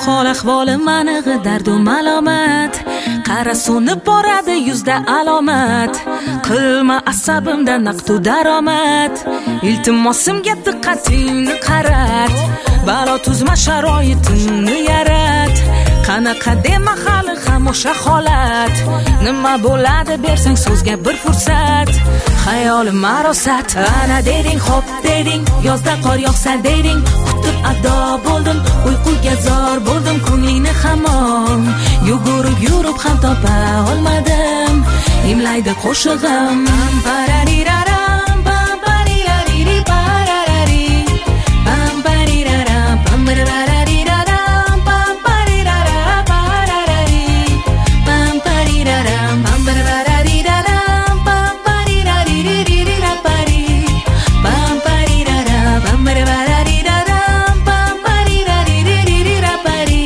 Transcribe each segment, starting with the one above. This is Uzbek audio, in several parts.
hol ahvolim anig'i dardu malomat, qara so'nib boradi yuzda alomat. Qilma asabimda naqdu daromad, iltimosimga diqqatingni qarat. Balo tuzma sharoitimni yarat, qanaqa dema hali ham o'sha holat. Nima bo'ladi bersang so'zga bir fursat, xayolim marosat. Ana deding xo'p deding, yozda qor yog'sa deding, kutib ado bo'ldim, uyquga zor bo'ldim, ko'nglingni hamon. Yugurib yurib ham topa olmadim, imlaydi qo'shig'im. Parariraram, pamparirariri pararari, pamparirara pamparariraram, pamparirara pararari, pamparirara pamparariraram, pamparirariririra pari, pamparirara pamparariraram, pamparirariririra pari,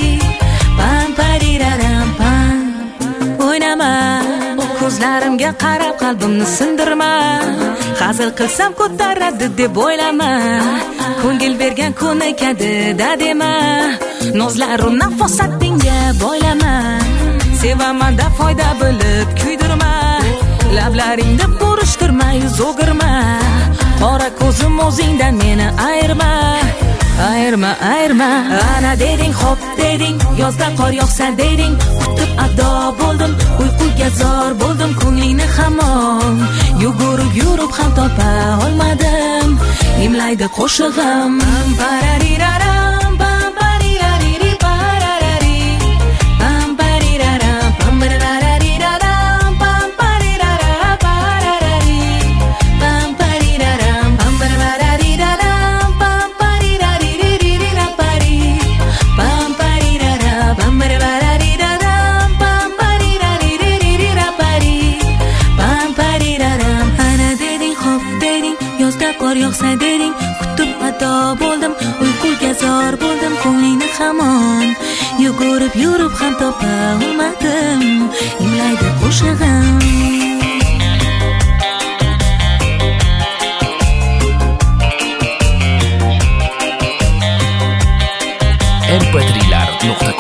pamparirara pam. O'ynama, ko'zlarimga qarab qalbimni sindirma. Hazil qilsam ko'taradi deb o'ylama, ko'ngil bergan ko'nikadi da dema. Nozlaru nafosatingga boylama, sevaman da foyda bilib kuydirma. Lablaringni burishtirma, yuz o'girma, qora ko'zim o'zingdan meni ayirma. Ayirma, ayirma. Ana deding xo'p deding, yozda qor yog'sa deding, kutib ado bo'ldim, uyquga zor bo'ldim, ko'nglingni hamon. Yugurib yurib ham topa olmadim, imlaydi qo'shig'im. Parariraram, pamparirariri pararari, pamparirara pamparariraram, pamparirara pararari, pamparirara pamparariraram, pamparirariririra pari, pamparirara pamparariraram, pamparirariririra pari, pampariram. Ana deding xo'p deding, yozda qor yog'sa deding, kutib ado bo'ldim, uyquga zor bo'ldim, ko'nglingni hamon. Yugurib yurib ham topa olmadim, imlaydi qo'shig'im. mp3lar.com